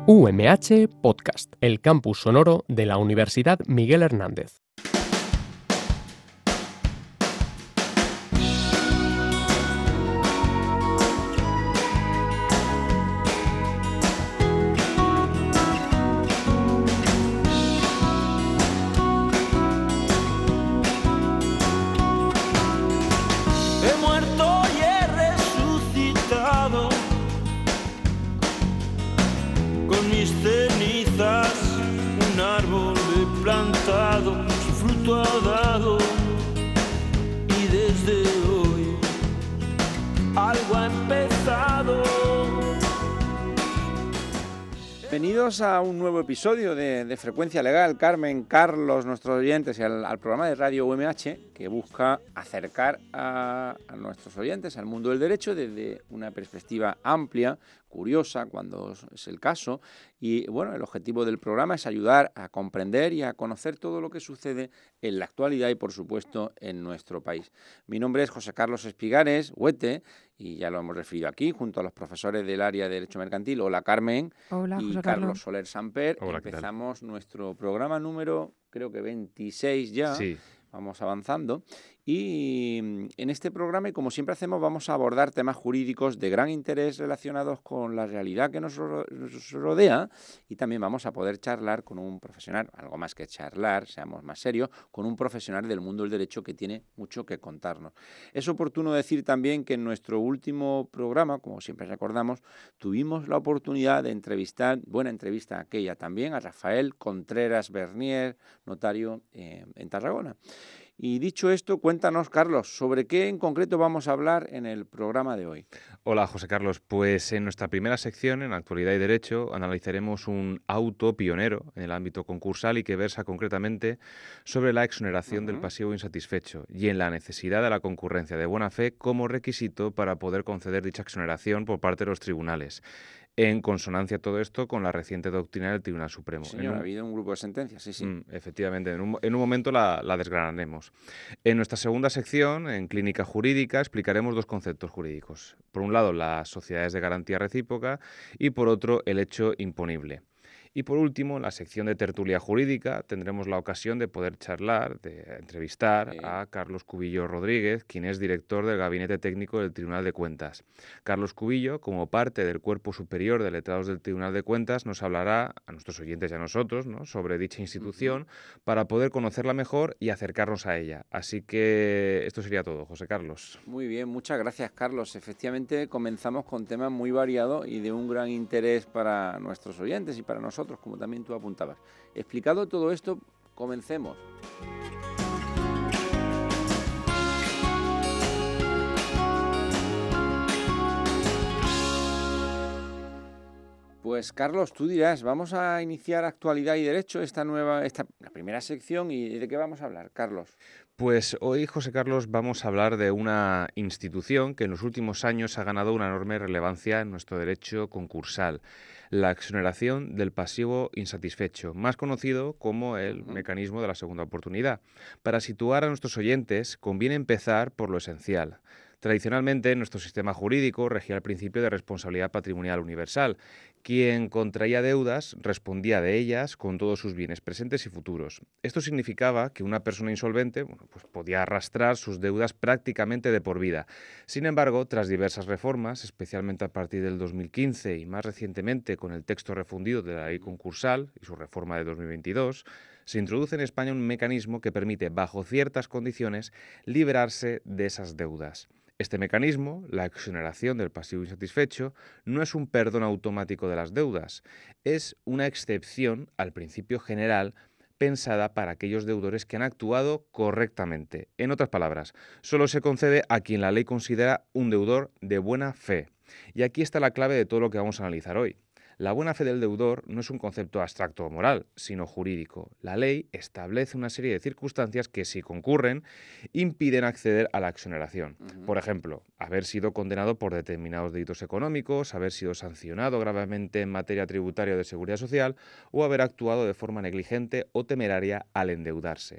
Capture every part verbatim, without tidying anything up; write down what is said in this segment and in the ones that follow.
U M H Podcast, el campus sonoro de la Universidad Miguel Hernández. Bienvenidos a un nuevo episodio de, de Frecuencia Legal. Carmen, Carlos, nuestros oyentes, y al, al programa de Radio U M H que busca acercar a, a nuestros oyentes al mundo del derecho desde una perspectiva amplia, curiosa, cuando es el caso. Y bueno, el objetivo del programa es ayudar a comprender y a conocer todo lo que sucede en la actualidad y, por supuesto, en nuestro país. Mi nombre es José Carlos Espigares, Huete, y ya lo hemos referido aquí, junto a los profesores del área de Derecho Mercantil. Hola, Carmen. Hola, y José Carlos Carlos Soler Samper. Hola, Empezamos nuestro programa número, creo que veintiséis ya. Sí. Vamos avanzando. Y en este programa, y como siempre hacemos, vamos a abordar temas jurídicos de gran interés relacionados con la realidad que nos rodea, y también vamos a poder charlar con un profesional, algo más que charlar, seamos más serios, con un profesional del mundo del derecho que tiene mucho que contarnos. Es oportuno decir también que en nuestro último programa, como siempre recordamos, tuvimos la oportunidad de entrevistar, buena entrevista aquella también, a Rafael Contreras Bernier, notario eh, en Tarragona. Y dicho esto, cuéntanos, Carlos, ¿sobre qué en concreto vamos a hablar en el programa de hoy? Hola, José Carlos. Pues en nuestra primera sección, en Actualidad y Derecho, analizaremos un auto pionero en el ámbito concursal y que versa concretamente sobre la exoneración uh-huh. del pasivo insatisfecho y en la necesidad de la concurrencia de buena fe como requisito para poder conceder dicha exoneración por parte de los tribunales. En consonancia todo esto con la reciente doctrina del Tribunal Supremo. Señor, un... ha habido un grupo de sentencias, sí, sí. Mm, efectivamente, en un, en un momento la, la desgranaremos. En nuestra segunda sección, en Clínica Jurídica, explicaremos dos conceptos jurídicos. Por un lado, las sociedades de garantía recíproca y por otro, el hecho imponible. Y por último, en la sección de tertulia jurídica tendremos la ocasión de poder charlar, de entrevistar sí. a Carlos Cubillo Rodríguez, quien es director del Gabinete Técnico del Tribunal de Cuentas. Carlos Cubillo, como parte del Cuerpo Superior de Letrados del Tribunal de Cuentas, nos hablará a nuestros oyentes y a nosotros, ¿no?, sobre dicha institución uh-huh. para poder conocerla mejor y acercarnos a ella. Así que esto sería todo, José Carlos. Muy bien, muchas gracias, Carlos. Efectivamente, comenzamos con temas muy variados y de un gran interés para nuestros oyentes y para nosotros, como también tú apuntabas. Explicado todo esto, comencemos. Pues Carlos, tú dirás, vamos a iniciar Actualidad y Derecho, esta nueva, esta la primera sección, ¿y de qué vamos a hablar, Carlos? Pues hoy, José Carlos, vamos a hablar de una institución que en los últimos años ha ganado una enorme relevancia en nuestro derecho concursal, la exoneración del pasivo insatisfecho, más conocido como el uh-huh. mecanismo de la segunda oportunidad. Para situar a nuestros oyentes, conviene empezar por lo esencial. Tradicionalmente, nuestro sistema jurídico regía el principio de responsabilidad patrimonial universal. Quien contraía deudas respondía de ellas con todos sus bienes presentes y futuros. Esto significaba que una persona insolvente bueno, pues podía arrastrar sus deudas prácticamente de por vida. Sin embargo, tras diversas reformas, especialmente a partir del dos mil quince y más recientemente con el texto refundido de la ley concursal y su reforma de dos mil veintidós, se introduce en España un mecanismo que permite, bajo ciertas condiciones, liberarse de esas deudas. Este mecanismo, la exoneración del pasivo insatisfecho, no es un perdón automático de las deudas, es una excepción al principio general pensada para aquellos deudores que han actuado correctamente. En otras palabras, solo se concede a quien la ley considera un deudor de buena fe. Y aquí está la clave de todo lo que vamos a analizar hoy. La buena fe del deudor no es un concepto abstracto o moral, sino jurídico. La ley establece una serie de circunstancias que, si concurren, impiden acceder a la exoneración. Uh-huh. Por ejemplo, haber sido condenado por determinados delitos económicos, haber sido sancionado gravemente en materia tributaria o de seguridad social, o haber actuado de forma negligente o temeraria al endeudarse.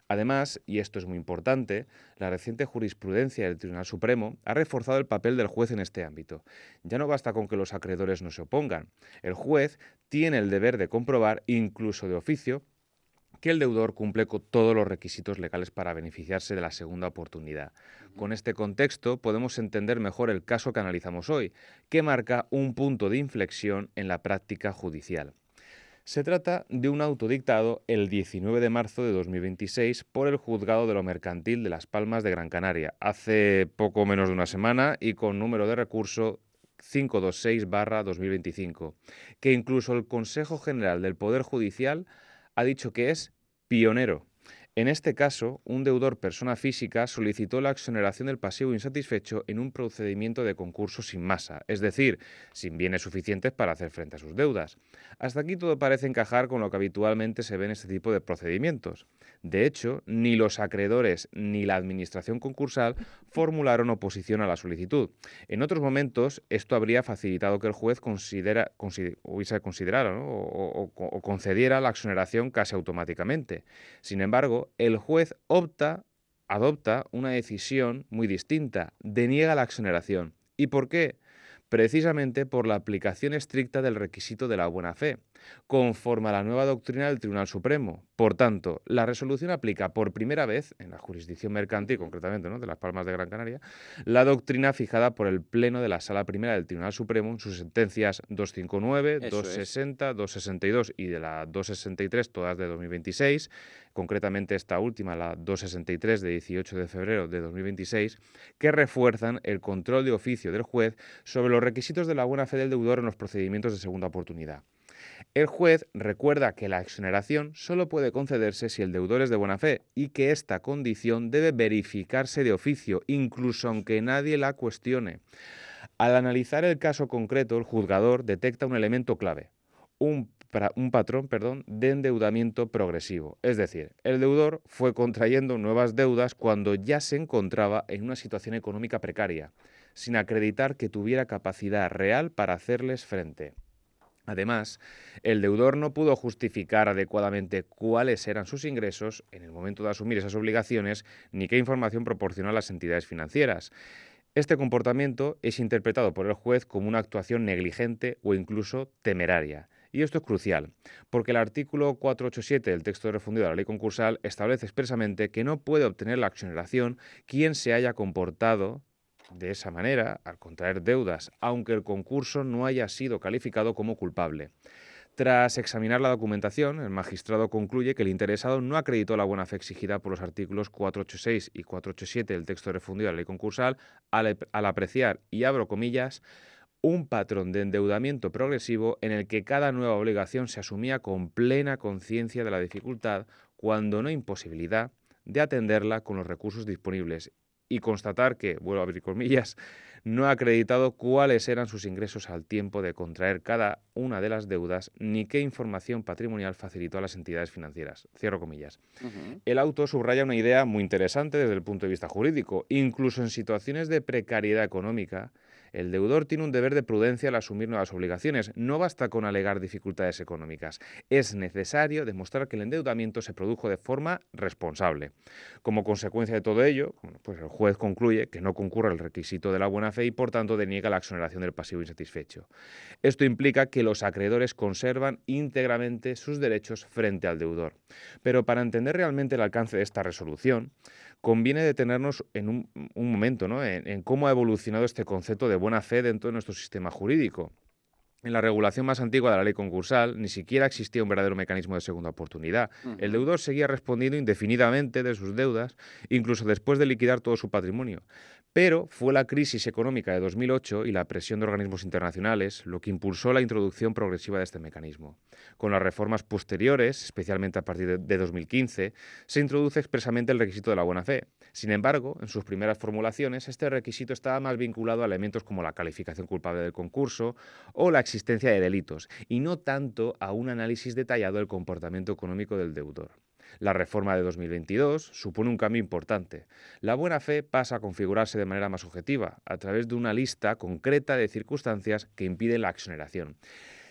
Además, y esto es muy importante, la reciente jurisprudencia del Tribunal Supremo ha reforzado el papel del juez en este ámbito. Ya no basta con que los acreedores no se opongan. El juez tiene el deber de comprobar, incluso de oficio, que el deudor cumple con todos los requisitos legales para beneficiarse de la segunda oportunidad. Con este contexto podemos entender mejor el caso que analizamos hoy, que marca un punto de inflexión en la práctica judicial. Se trata de un auto dictado el diecinueve de marzo de dos mil veintiséis por el Juzgado de lo Mercantil de Las Palmas de Gran Canaria, hace poco menos de una semana y con número de recurso quinientos veintiséis barra dos mil veinticinco, que incluso el Consejo General del Poder Judicial ha dicho que es pionero. En este caso, un deudor persona física solicitó la exoneración del pasivo insatisfecho en un procedimiento de concurso sin masa, es decir, sin bienes suficientes para hacer frente a sus deudas. Hasta aquí todo parece encajar con lo que habitualmente se ve en este tipo de procedimientos. De hecho, ni los acreedores ni la administración concursal formularon oposición a la solicitud. En otros momentos, esto habría facilitado que el juez considera, consider, hubiese considerado, ¿no? o, o, o concediera la exoneración casi automáticamente. Sin embargo, el juez opta, adopta una decisión muy distinta, deniega la exoneración. ¿Y por qué? Precisamente por la aplicación estricta del requisito de la buena fe, conforme a la nueva doctrina del Tribunal Supremo. Por tanto, la resolución aplica por primera vez, en la jurisdicción mercantil concretamente, ¿no?, de Las Palmas de Gran Canaria, la doctrina fijada por el Pleno de la Sala Primera del Tribunal Supremo en sus sentencias doscientos cincuenta y nueve, doscientos sesenta, doscientos sesenta y dos y de la doscientos sesenta y tres, todas de dos mil veintiséis, concretamente esta última, la doscientos sesenta y tres de dieciocho de febrero de dos mil veintiséis, que refuerzan el control de oficio del juez sobre los requisitos de la buena fe del deudor en los procedimientos de segunda oportunidad. El juez recuerda que la exoneración solo puede concederse si el deudor es de buena fe y que esta condición debe verificarse de oficio, incluso aunque nadie la cuestione. Al analizar el caso concreto, el juzgador detecta un elemento clave, un, un patrón perdón, de endeudamiento progresivo. Es decir, el deudor fue contrayendo nuevas deudas cuando ya se encontraba en una situación económica precaria, sin acreditar que tuviera capacidad real para hacerles frente. Además, el deudor no pudo justificar adecuadamente cuáles eran sus ingresos en el momento de asumir esas obligaciones ni qué información proporcionó a las entidades financieras. Este comportamiento es interpretado por el juez como una actuación negligente o incluso temeraria. Y esto es crucial, porque el artículo cuatrocientos ochenta y siete del texto refundido de la ley concursal establece expresamente que no puede obtener la exoneración quien se haya comportado de esa manera al contraer deudas, aunque el concurso no haya sido calificado como culpable. Tras examinar la documentación, el magistrado concluye que el interesado no acreditó la buena fe exigida por los artículos cuatrocientos ochenta y seis y cuatrocientos ochenta y siete del texto refundido de la ley concursal al, al apreciar, y abro comillas, un patrón de endeudamiento progresivo en el que cada nueva obligación se asumía con plena conciencia de la dificultad, cuando no imposibilidad, de atenderla con los recursos disponibles, y constatar que, vuelvo a abrir comillas, no ha acreditado cuáles eran sus ingresos al tiempo de contraer cada una de las deudas, ni qué información patrimonial facilitó a las entidades financieras. Cierro comillas. Uh-huh. El auto subraya una idea muy interesante desde el punto de vista jurídico. Incluso en situaciones de precariedad económica, el deudor tiene un deber de prudencia al asumir nuevas obligaciones. No basta con alegar dificultades económicas. Es necesario demostrar que el endeudamiento se produjo de forma responsable. Como consecuencia de todo ello, pues el juez concluye que no concurre el requisito de la buena fe y, por tanto, deniega la exoneración del pasivo insatisfecho. Esto implica que los acreedores conservan íntegramente sus derechos frente al deudor. Pero para entender realmente el alcance de esta resolución, conviene detenernos en un, un momento, ¿no?, en, en cómo ha evolucionado este concepto de buena fe dentro de nuestro sistema jurídico. En la regulación más antigua de la ley concursal ni siquiera existía un verdadero mecanismo de segunda oportunidad. Uh-huh. El deudor seguía respondiendo indefinidamente de sus deudas, incluso después de liquidar todo su patrimonio. Pero fue la crisis económica de dos mil ocho y la presión de organismos internacionales lo que impulsó la introducción progresiva de este mecanismo. Con las reformas posteriores, especialmente a partir de, de dos mil quince, se introduce expresamente el requisito de la buena fe. Sin embargo, en sus primeras formulaciones, este requisito estaba más vinculado a elementos como la calificación culpable del concurso o la existencia de delitos, y no tanto a un análisis detallado del comportamiento económico del deudor. La reforma de dos mil veintidós supone un cambio importante. La buena fe pasa a configurarse de manera más objetiva, a través de una lista concreta de circunstancias que impiden la exoneración.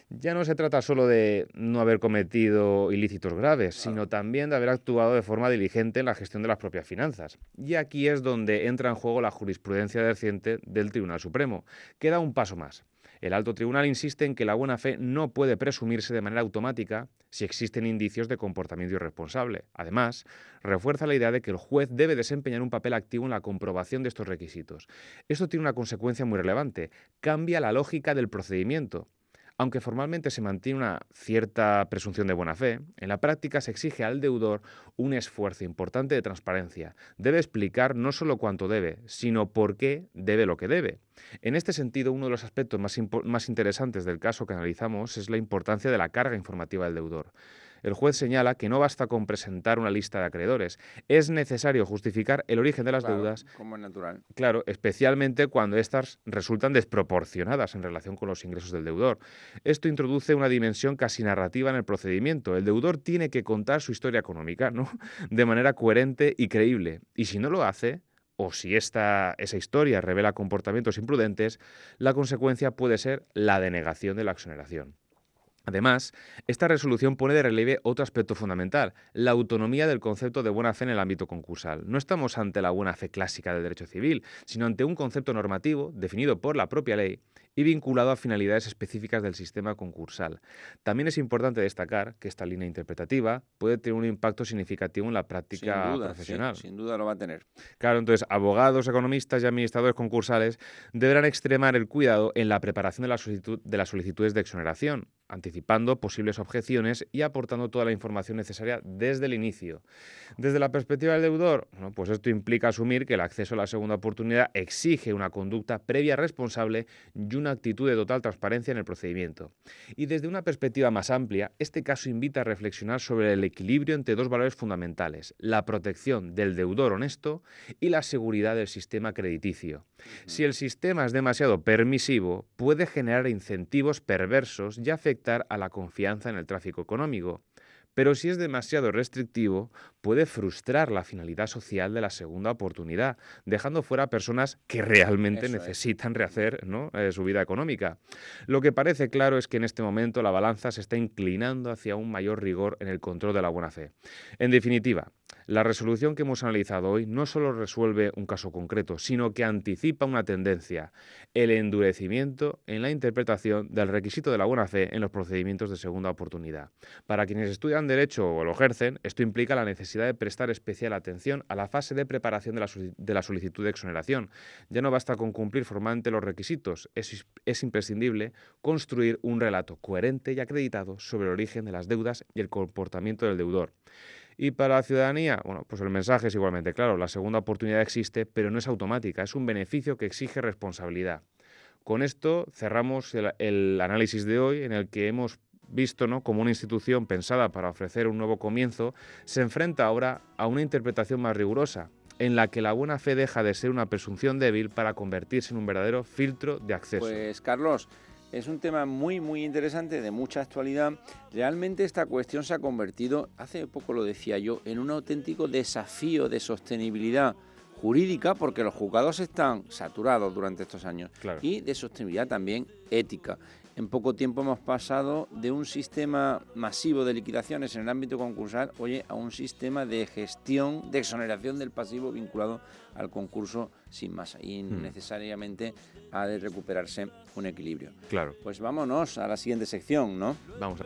Ya no se trata solo de no haber cometido ilícitos graves, Claro. sino también de haber actuado de forma diligente en la gestión de las propias finanzas. Y aquí es donde entra en juego la jurisprudencia reciente del Tribunal Supremo, que da un paso más. El alto tribunal insiste en que la buena fe no puede presumirse de manera automática si existen indicios de comportamiento irresponsable. Además, refuerza la idea de que el juez debe desempeñar un papel activo en la comprobación de estos requisitos. Esto tiene una consecuencia muy relevante: cambia la lógica del procedimiento. Aunque formalmente se mantiene una cierta presunción de buena fe, en la práctica se exige al deudor un esfuerzo importante de transparencia. Debe explicar no solo cuánto debe, sino por qué debe lo que debe. En este sentido, uno de los aspectos más, más interesantes del caso que analizamos es la importancia de la carga informativa del deudor. El juez señala que no basta con presentar una lista de acreedores, es necesario justificar el origen de las Claro, deudas. como es natural. Claro, especialmente cuando éstas resultan desproporcionadas en relación con los ingresos del deudor. Esto introduce una dimensión casi narrativa en el procedimiento. El deudor tiene que contar su historia económica, ¿no?, de manera coherente y creíble. Y si no lo hace, o si esta, esa historia revela comportamientos imprudentes, la consecuencia puede ser la denegación de la exoneración. Además, esta resolución pone de relieve otro aspecto fundamental: la autonomía del concepto de buena fe en el ámbito concursal. No estamos ante la buena fe clásica del derecho civil, sino ante un concepto normativo definido por la propia ley y vinculado a finalidades específicas del sistema concursal. También es importante destacar que esta línea interpretativa puede tener un impacto significativo en la práctica Sin duda, profesional. sí, sin duda lo va a tener. Claro, entonces abogados, economistas y administradores concursales deberán extremar el cuidado en la preparación de, la solicitud, de las solicitudes de exoneración, anticipando posibles objeciones y aportando toda la información necesaria desde el inicio. Desde la perspectiva del deudor, bueno, pues esto implica asumir que el acceso a la segunda oportunidad exige una conducta previa responsable y una actitud de total transparencia en el procedimiento. Y desde una perspectiva más amplia, este caso invita a reflexionar sobre el equilibrio entre dos valores fundamentales: la protección del deudor honesto y la seguridad del sistema crediticio. Si el sistema es demasiado permisivo, puede generar incentivos perversos y afectar a la confianza en el tráfico económico. Pero si es demasiado restrictivo, puede frustrar la finalidad social de la segunda oportunidad, dejando fuera a personas que realmente Eso es. necesitan rehacer, ¿no?, eh, su vida económica. Lo que parece claro es que en este momento la balanza se está inclinando hacia un mayor rigor en el control de la buena fe. En definitiva, la resolución que hemos analizado hoy no solo resuelve un caso concreto, sino que anticipa una tendencia: el endurecimiento en la interpretación del requisito de la buena fe en los procedimientos de segunda oportunidad. Para quienes estudian Derecho o lo ejercen, esto implica la necesidad de prestar especial atención a la fase de preparación de la, de la solicitud de exoneración. Ya no basta con cumplir formalmente los requisitos, es, es imprescindible construir un relato coherente y acreditado sobre el origen de las deudas y el comportamiento del deudor. Y para la ciudadanía, bueno, pues el mensaje es igualmente claro: la segunda oportunidad existe, pero no es automática, es un beneficio que exige responsabilidad. Con esto cerramos el, el análisis de hoy, en el que hemos visto, ¿no?, como una institución pensada para ofrecer un nuevo comienzo se enfrenta ahora a una interpretación más rigurosa, en la que la buena fe deja de ser una presunción débil para convertirse en un verdadero filtro de acceso. Pues Carlos, es un tema muy muy interesante, de mucha actualidad. Realmente esta cuestión se ha convertido, hace poco lo decía yo, en un auténtico desafío de sostenibilidad jurídica, porque los juzgados están saturados durante estos años, Claro. y de sostenibilidad también ética. En poco tiempo hemos pasado de un sistema masivo de liquidaciones en el ámbito concursal, oye, a un sistema de gestión, de exoneración del pasivo vinculado al concurso sin masa. Y Hmm. necesariamente ha de recuperarse un equilibrio. Claro. Pues vámonos a la siguiente sección, ¿no? Vamos a...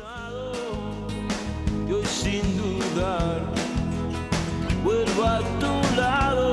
Y hoy sin dudar vuelvo a tu lado.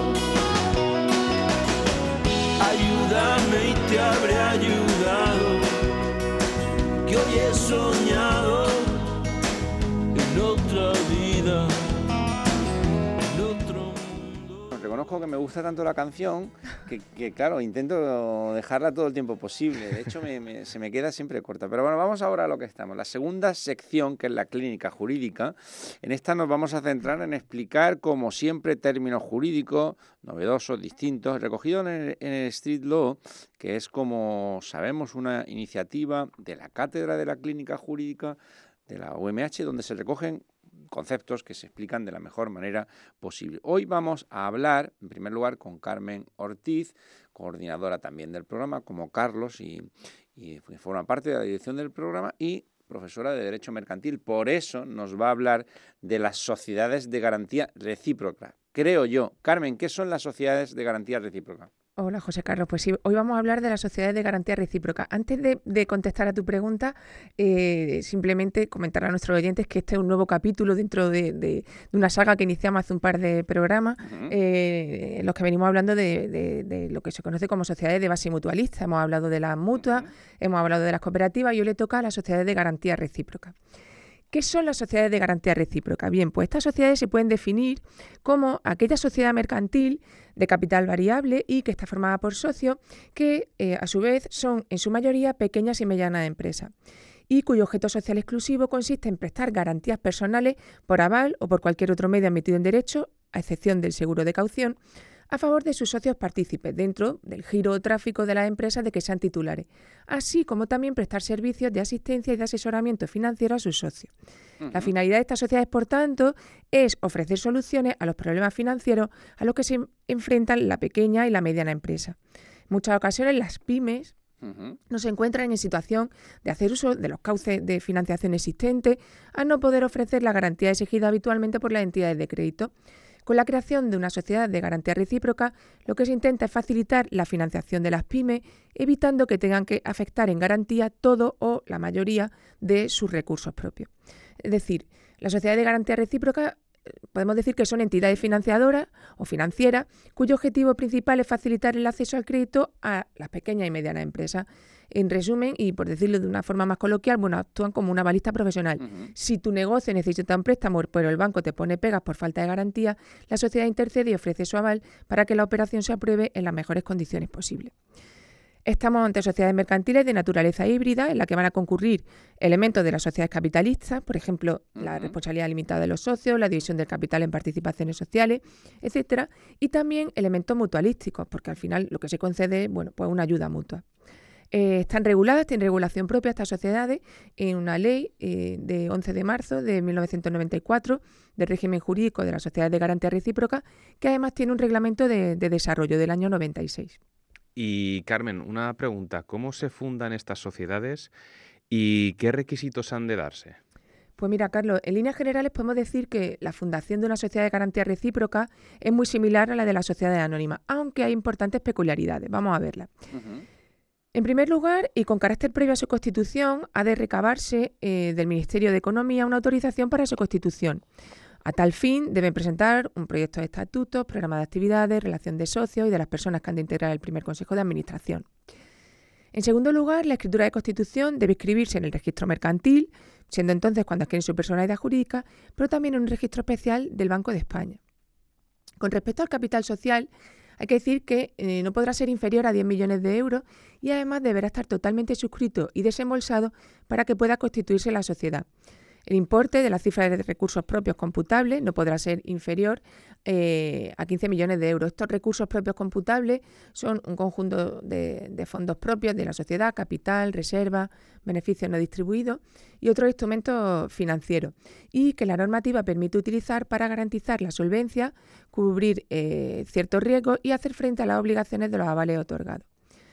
Ayúdame y te habré ayudado, que hoy he soñado en otra vida, en otro mundo. Reconozco que me gusta tanto la canción que, que claro, intento dejarla todo el tiempo posible. De hecho, me, me, se me queda siempre corta. Pero bueno, vamos ahora a lo que estamos. La segunda sección, que es la clínica jurídica. En esta nos vamos a centrar en explicar, como siempre, términos jurídicos novedosos, distintos, recogidos en el, en el Street Law, que es, como sabemos, una iniciativa de la Cátedra de la Clínica Jurídica de la U M H, donde se recogen conceptos que se explican de la mejor manera posible. Hoy vamos a hablar, en primer lugar, con Carmen Ortiz, coordinadora también del programa, como Carlos, y, y forma parte de la dirección del programa, y profesora de Derecho Mercantil. Por eso nos va a hablar de las sociedades de garantía recíproca. Creo yo. Carmen, ¿qué son las sociedades de garantía recíproca? Hola, José Carlos. Pues sí, hoy vamos a hablar de las sociedades de garantía recíproca. Antes de, de contestar a tu pregunta, eh, simplemente comentar a nuestros oyentes que este es un nuevo capítulo dentro de, de, de una saga que iniciamos hace un par de programas, uh-huh. eh, en los que venimos hablando de, de, de lo que se conoce como sociedades de base mutualista. Hemos hablado de las mutuas, uh-huh. hemos hablado de las cooperativas y hoy le toca a las sociedades de garantía recíproca. ¿Qué son las sociedades de garantía recíproca? Bien, pues estas sociedades se pueden definir como aquella sociedad mercantil de capital variable y que está formada por socios que, eh, a su vez, son en su mayoría pequeñas y medianas empresas y cuyo objeto social exclusivo consiste en prestar garantías personales por aval o por cualquier otro medio admitido en derecho, a excepción del seguro de caución, a favor de sus socios partícipes dentro del giro o tráfico de las empresas de que sean titulares, así como también prestar servicios de asistencia y de asesoramiento financiero a sus socios. Uh-huh. La finalidad de estas sociedades, por tanto, es ofrecer soluciones a los problemas financieros a los que se enfrentan la pequeña y la mediana empresa. En muchas ocasiones las pymes Uh-huh. no se encuentran en situación de hacer uso de los cauces de financiación existentes al no poder ofrecer la garantía exigida habitualmente por las entidades de crédito. Con la creación de una sociedad de garantía recíproca, lo que se intenta es facilitar la financiación de las pymes, evitando que tengan que afectar en garantía todo o la mayoría de sus recursos propios. Es decir, las sociedades de garantía recíproca podemos decir que son entidades financiadoras o financieras cuyo objetivo principal es facilitar el acceso al crédito a las pequeñas y medianas empresas. En resumen, y por decirlo de una forma más coloquial, bueno, actúan como una balista profesional. Uh-huh. Si tu negocio necesita un préstamo, pero el banco te pone pegas por falta de garantía, la sociedad intercede y ofrece su aval para que la operación se apruebe en las mejores condiciones posibles. Estamos ante sociedades mercantiles de naturaleza híbrida, en la que van a concurrir elementos de las sociedades capitalistas, por ejemplo, uh-huh. la responsabilidad limitada de los socios, la división del capital en participaciones sociales, etcétera, y también elementos mutualísticos, porque al final lo que se concede es, bueno, pues una ayuda mutua. Eh, están reguladas, tienen regulación propia estas sociedades en una ley eh, de once de marzo de mil novecientos noventa y cuatro del régimen jurídico de las sociedades de garantía recíproca, que además tiene un reglamento de, de desarrollo del año noventa y seis. Y Carmen, una pregunta, ¿cómo se fundan estas sociedades y qué requisitos han de darse? Pues mira, Carlos, en líneas generales podemos decir que la fundación de una sociedad de garantía recíproca es muy similar a la de las sociedades anónimas, aunque hay importantes peculiaridades. Vamos a verlas. Uh-huh. En primer lugar, y con carácter previo a su constitución, ha de recabarse eh, del Ministerio de Economía una autorización para su constitución. A tal fin, deben presentar un proyecto de estatutos, programa de actividades, relación de socios y de las personas que han de integrar el primer Consejo de Administración. En segundo lugar, la escritura de constitución debe inscribirse en el registro mercantil, siendo entonces cuando adquieren su personalidad jurídica, pero también en un registro especial del Banco de España. Con respecto al capital social, hay que decir que eh, no podrá ser inferior a diez millones de euros y además deberá estar totalmente suscrito y desembolsado para que pueda constituirse la sociedad. El importe de la cifra de recursos propios computables no podrá ser inferior eh, a quince millones de euros. Estos recursos propios computables son un conjunto de, de fondos propios de la sociedad, capital, reserva, beneficios no distribuidos y otros instrumentos financieros, y que la normativa permite utilizar para garantizar la solvencia, cubrir eh, ciertos riesgos y hacer frente a las obligaciones de los avales otorgados.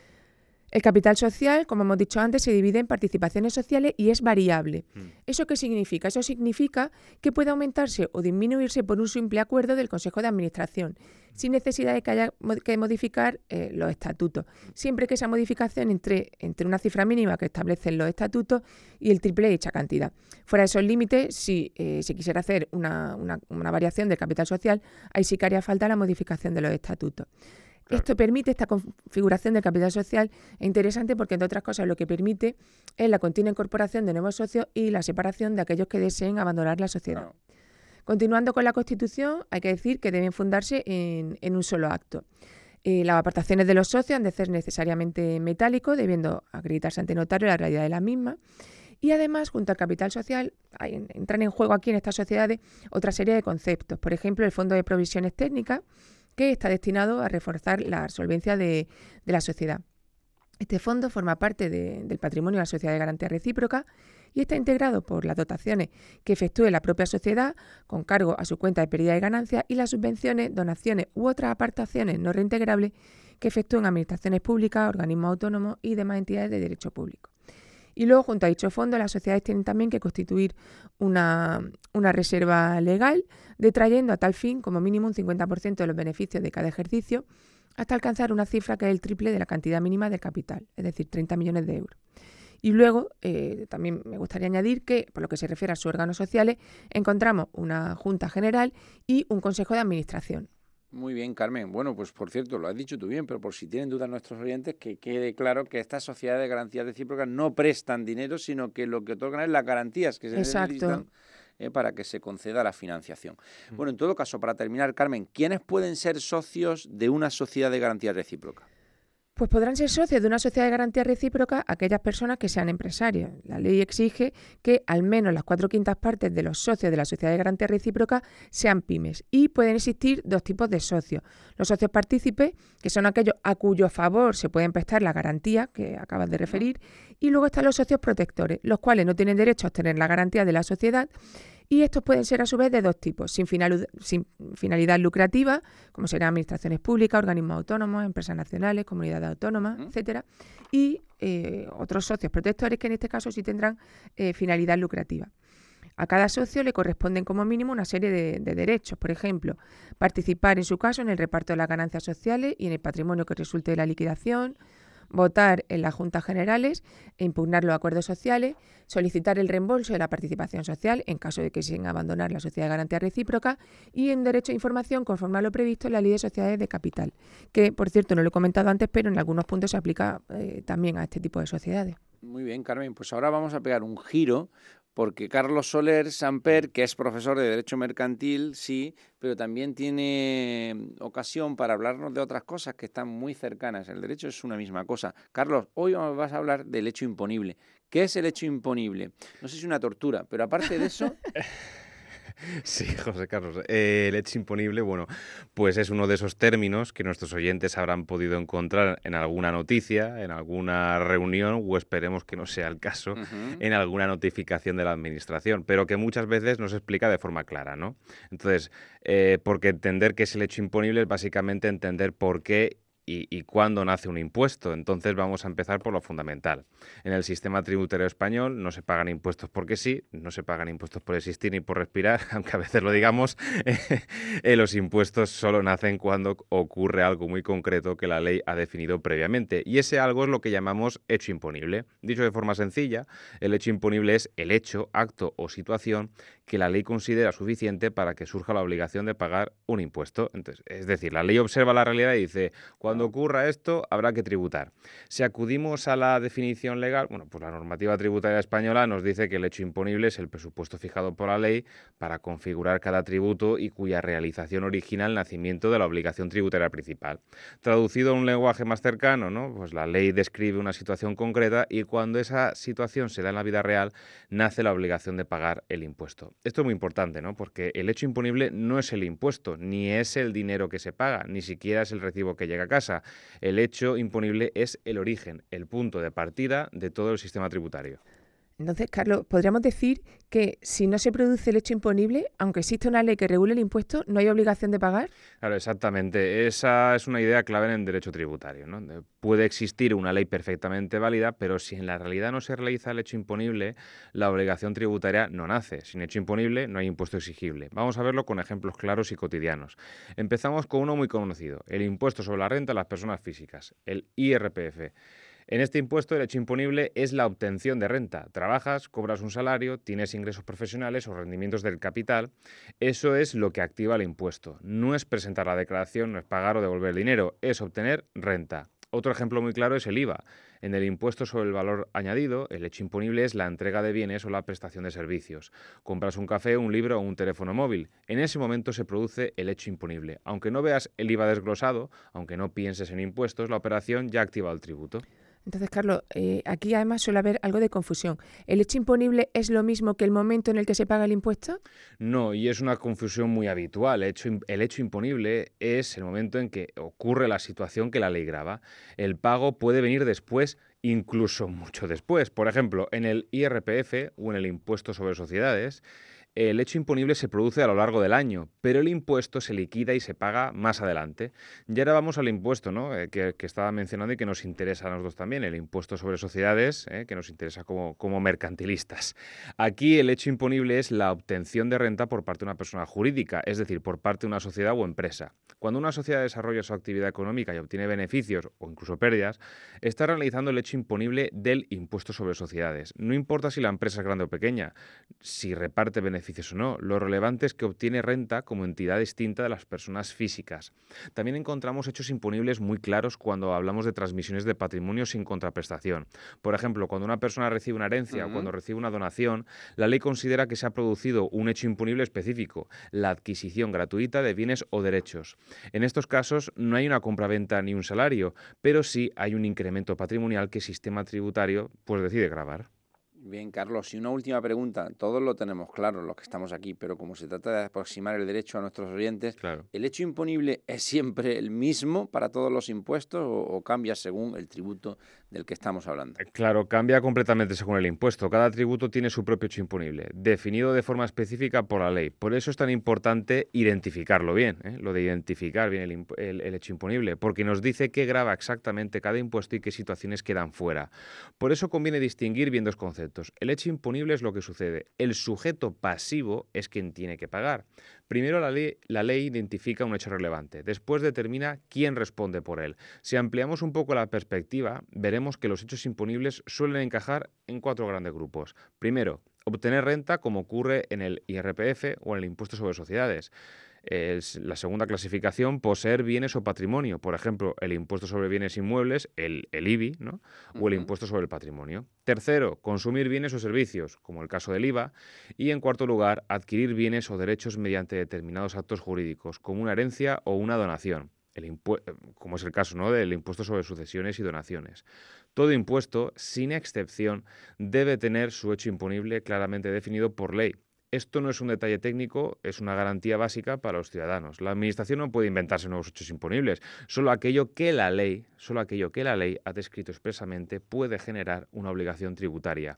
El capital social, como hemos dicho antes, se divide en participaciones sociales y es variable. Mm. ¿Eso qué significa? Eso significa que puede aumentarse o disminuirse por un simple acuerdo del Consejo de Administración, sin necesidad de que haya que modificar eh, los estatutos, siempre que esa modificación entre, entre una cifra mínima que establecen los estatutos y el triple de dicha cantidad. Fuera de esos límites, si eh, se quisiera hacer una, una, una variación del capital social, ahí sí que haría falta la modificación de los estatutos. Claro. Esto permite, esta configuración del capital social es interesante porque, entre otras cosas, lo que permite es la continua incorporación de nuevos socios y la separación de aquellos que deseen abandonar la sociedad. Claro. Continuando con la Constitución, hay que decir que deben fundarse en, en un solo acto. Eh, las aportaciones de los socios han de ser necesariamente metálicos, debiendo acreditarse ante notario la realidad de las mismas. Y además, junto al capital social, hay, entran en juego aquí en estas sociedades otra serie de conceptos. Por ejemplo, el Fondo de Provisiones Técnicas, que está destinado a reforzar la solvencia de, de la sociedad. Este fondo forma parte de, del patrimonio de la Sociedad de Garantía Recíproca y está integrado por las dotaciones que efectúe la propia sociedad con cargo a su cuenta de pérdida y ganancias y las subvenciones, donaciones u otras aportaciones no reintegrables que efectúen administraciones públicas, organismos autónomos y demás entidades de derecho público. Y luego, junto a dicho fondo, las sociedades tienen también que constituir una, una reserva legal, detrayendo a tal fin como mínimo un cincuenta por ciento de los beneficios de cada ejercicio, hasta alcanzar una cifra que es el triple de la cantidad mínima del capital, es decir, treinta millones de euros. Y luego, eh, también me gustaría añadir que, por lo que se refiere a sus órganos sociales, encontramos una Junta General y un Consejo de Administración. Muy bien, Carmen. Bueno, pues por cierto, lo has dicho tú bien, pero por si tienen dudas nuestros oyentes, que quede claro que estas sociedades de garantías recíprocas no prestan dinero, sino que lo que otorgan es las garantías que se necesitan eh, para que se conceda la financiación. Mm. Bueno, en todo caso, para terminar, Carmen, ¿quiénes pueden ser socios de una sociedad de garantías recíprocas? Pues podrán ser socios de una sociedad de garantía recíproca aquellas personas que sean empresarios. La ley exige que al menos las cuatro quintas partes de los socios de la sociedad de garantía recíproca sean pymes y pueden existir dos tipos de socios. Los socios partícipes, que son aquellos a cuyo favor se pueden prestar la garantía que acabas de referir, y luego están los socios protectores, los cuales no tienen derecho a obtener la garantía de la sociedad. Y estos pueden ser a su vez de dos tipos, sin, final, sin finalidad lucrativa, como serán administraciones públicas, organismos autónomos, empresas nacionales, comunidades autónomas, ¿Mm? etcétera, y eh, otros socios protectores que en este caso sí tendrán eh, finalidad lucrativa. A cada socio le corresponden como mínimo una serie de, de derechos, por ejemplo, participar en su caso en el reparto de las ganancias sociales y en el patrimonio que resulte de la liquidación, votar en las juntas generales e impugnar los acuerdos sociales, solicitar el reembolso de la participación social en caso de que quisieran abandonar la sociedad de garantía recíproca y en derecho a información conforme a lo previsto en la Ley de Sociedades de Capital, que por cierto no lo he comentado antes, pero en algunos puntos se aplica eh, también a este tipo de sociedades. Muy bien, Carmen, pues ahora vamos a pegar un giro porque Carlos Soler Samper, que es profesor de Derecho Mercantil, sí, pero también tiene ocasión para hablarnos de otras cosas que están muy cercanas. El derecho es una misma cosa. Carlos, hoy vas a hablar del hecho imponible. ¿Qué es el hecho imponible? No sé si es una tortura, pero aparte de eso... Sí, José Carlos. Eh, el hecho imponible, bueno, pues es uno de esos términos que nuestros oyentes habrán podido encontrar en alguna noticia, en alguna reunión, o esperemos que no sea el caso, uh-huh. en alguna notificación de la Administración, pero que muchas veces no se explica de forma clara, ¿no? Entonces, eh, porque entender qué es el hecho imponible es básicamente entender por qué Y, y cuándo nace un impuesto. Entonces vamos a empezar por lo fundamental. En el sistema tributario español no se pagan impuestos porque sí, no se pagan impuestos por existir ni por respirar, aunque a veces lo digamos. eh, los impuestos solo nacen cuando ocurre algo muy concreto que la ley ha definido previamente. Y ese algo es lo que llamamos hecho imponible. Dicho de forma sencilla, el hecho imponible es el hecho, acto o situación que la ley considera suficiente para que surja la obligación de pagar un impuesto. Entonces, es decir, la ley observa la realidad y dice, cuando ocurra esto, habrá que tributar. Si acudimos a la definición legal, bueno, pues la normativa tributaria española nos dice que el hecho imponible es el presupuesto fijado por la ley para configurar cada tributo y cuya realización origina el nacimiento de la obligación tributaria principal. Traducido a un lenguaje más cercano, ¿no? Pues la ley describe una situación concreta y cuando esa situación se da en la vida real, nace la obligación de pagar el impuesto. Esto es muy importante, ¿no? Porque el hecho imponible no es el impuesto, ni es el dinero que se paga, ni siquiera es el recibo que llega a casa. El hecho imponible es el origen, el punto de partida de todo el sistema tributario. Entonces, Carlos, podríamos decir que si no se produce el hecho imponible, aunque exista una ley que regule el impuesto, ¿no hay obligación de pagar? Claro, exactamente. Esa es una idea clave en el derecho tributario, ¿no? Puede existir una ley perfectamente válida, pero si en la realidad no se realiza el hecho imponible, la obligación tributaria no nace. Sin hecho imponible no hay impuesto exigible. Vamos a verlo con ejemplos claros y cotidianos. Empezamos con uno muy conocido, el impuesto sobre la renta de las personas físicas, el I R P F. En este impuesto el hecho imponible es la obtención de renta. Trabajas, cobras un salario, tienes ingresos profesionales o rendimientos del capital. Eso es lo que activa el impuesto. No es presentar la declaración, no es pagar o devolver el dinero, es obtener renta. Otro ejemplo muy claro es el I V A. En el impuesto sobre el valor añadido, el hecho imponible es la entrega de bienes o la prestación de servicios. Compras un café, un libro o un teléfono móvil. En ese momento se produce el hecho imponible. Aunque no veas el I V A desglosado, aunque no pienses en impuestos, la operación ya activa el tributo. Entonces, Carlos, eh, aquí además suele haber algo de confusión. ¿El hecho imponible es lo mismo que el momento en el que se paga el impuesto? No, y es una confusión muy habitual. El hecho, im- el hecho imponible es el momento en que ocurre la situación que la ley grava. El pago puede venir después, incluso mucho después. Por ejemplo, en el I R P F o en el impuesto sobre sociedades, el hecho imponible se produce a lo largo del año, pero el impuesto se liquida y se paga más adelante. Y ahora vamos al impuesto, ¿no? Eh, que, que estaba mencionando y que nos interesa a nosotros también, el impuesto sobre sociedades, eh, que nos interesa como, como mercantilistas. Aquí el hecho imponible es la obtención de renta por parte de una persona jurídica, es decir, por parte de una sociedad o empresa. Cuando una sociedad desarrolla su actividad económica y obtiene beneficios o incluso pérdidas, está realizando el hecho imponible del impuesto sobre sociedades. No importa si la empresa es grande o pequeña, si reparte beneficios o no, lo relevante es que obtiene renta como entidad distinta de las personas físicas. También encontramos hechos imponibles muy claros cuando hablamos de transmisiones de patrimonio sin contraprestación. Por ejemplo, cuando una persona recibe una herencia uh-huh. o cuando recibe una donación, la ley considera que se ha producido un hecho imponible específico, la adquisición gratuita de bienes o derechos. En estos casos no hay una compraventa ni un salario, pero sí hay un incremento patrimonial que el sistema tributario pues, decide gravar. Bien, Carlos, y una última pregunta. Todos lo tenemos claro, los que estamos aquí, pero como se trata de aproximar el derecho a nuestros oyentes, claro. ¿el hecho imponible es siempre el mismo para todos los impuestos o, o cambia según el tributo del que estamos hablando? Claro, cambia completamente según el impuesto. Cada tributo tiene su propio hecho imponible, definido de forma específica por la ley. Por eso es tan importante identificarlo bien, ¿eh? Lo de identificar bien el, el, el hecho imponible, porque nos dice qué grava exactamente cada impuesto y qué situaciones quedan fuera. Por eso conviene distinguir bien dos conceptos. El hecho imponible es lo que sucede. El sujeto pasivo es quien tiene que pagar. Primero la ley, la ley identifica un hecho relevante, después determina quién responde por él. Si ampliamos un poco la perspectiva, veremos que los hechos imponibles suelen encajar en cuatro grandes grupos. Primero, obtener renta, como ocurre en el I R P F o en el impuesto sobre sociedades. Es la segunda clasificación, poseer bienes o patrimonio, por ejemplo, el impuesto sobre bienes inmuebles, el, el I B I, ¿no? O el impuesto sobre el patrimonio. Tercero, consumir bienes o servicios, como el caso del I V A. Y en cuarto lugar, adquirir bienes o derechos mediante determinados actos jurídicos, como una herencia o una donación, el impu- como es el caso, ¿no?, del impuesto sobre sucesiones y donaciones. Todo impuesto, sin excepción, debe tener su hecho imponible claramente definido por ley. Esto no es un detalle técnico, es una garantía básica para los ciudadanos. La Administración no puede inventarse nuevos hechos imponibles. Solo aquello que la ley, solo aquello que la ley ha descrito expresamente puede generar una obligación tributaria.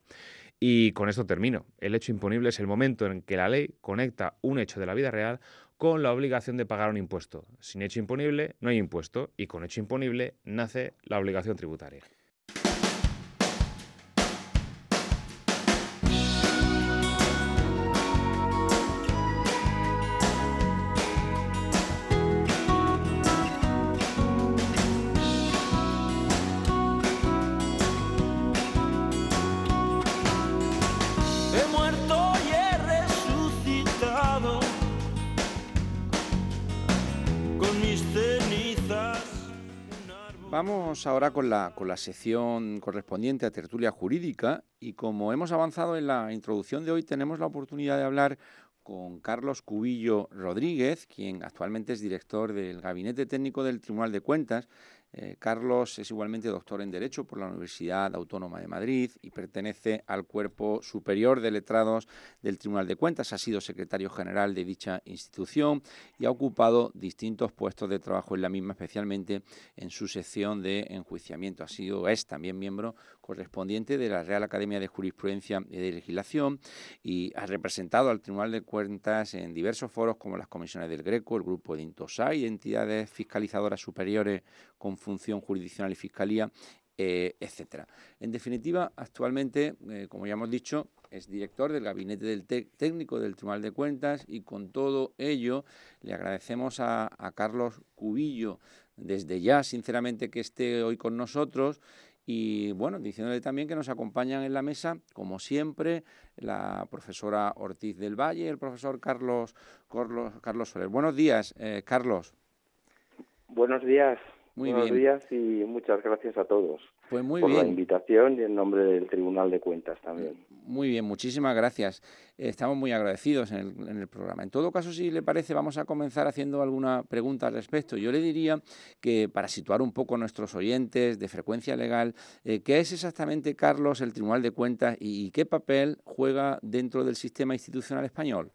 Y con esto termino. El hecho imponible es el momento en que la ley conecta un hecho de la vida real con la obligación de pagar un impuesto. Sin hecho imponible no hay impuesto y con hecho imponible nace la obligación tributaria. Vamos ahora con la, con la sección correspondiente a Tertulia Jurídica y como hemos avanzado en la introducción de hoy tenemos la oportunidad de hablar con Carlos Cubillo Rodríguez, quien actualmente es director del Gabinete Técnico del Tribunal de Cuentas. Eh, Carlos es igualmente doctor en Derecho por la Universidad Autónoma de Madrid y pertenece al Cuerpo Superior de Letrados del Tribunal de Cuentas. Ha sido secretario general de dicha institución y ha ocupado distintos puestos de trabajo en la misma, especialmente en su sección de enjuiciamiento. Ha sido, es también miembro correspondiente de la Real Academia de Jurisprudencia y de Legislación y ha representado al Tribunal de Cuentas en diversos foros como las comisiones del Greco, el grupo de Intosai, entidades fiscalizadoras superiores con función jurisdiccional y fiscalía, eh, etcétera. En definitiva, actualmente, eh, como ya hemos dicho, es director del Gabinete del Te- Técnico del Tribunal de Cuentas y con todo ello le agradecemos a, a Carlos Cubillo desde ya, sinceramente, que esté hoy con nosotros y, bueno, diciéndole también que nos acompañan en la mesa, como siempre, la profesora Ortiz del Valle y el profesor Carlos, Carlos, Carlos Soler. Buenos días, eh, Carlos. Buenos días. Muy Buenos bien. días y muchas gracias a todos. Pues muy por bien. la invitación y en nombre del Tribunal de Cuentas también. Muy bien, muchísimas gracias. Estamos muy agradecidos en el, en el programa. En todo caso, si le parece, vamos a comenzar haciendo alguna pregunta al respecto. Yo le diría que para situar un poco a nuestros oyentes de Frecuencia Legal, eh, ¿qué es exactamente, Carlos, el Tribunal de Cuentas y, y qué papel juega dentro del sistema institucional español?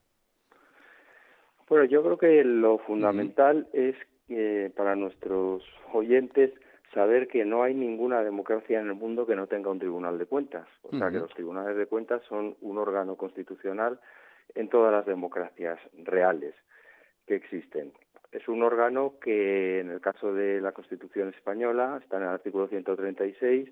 Bueno, yo creo que lo fundamental uh-huh. es que para nuestros oyentes saber que no hay ninguna democracia en el mundo que no tenga un tribunal de cuentas. O uh-huh. sea, que los tribunales de cuentas son un órgano constitucional en todas las democracias reales que existen. Es un órgano que, en el caso de la Constitución española, está en el artículo ciento treinta y seis,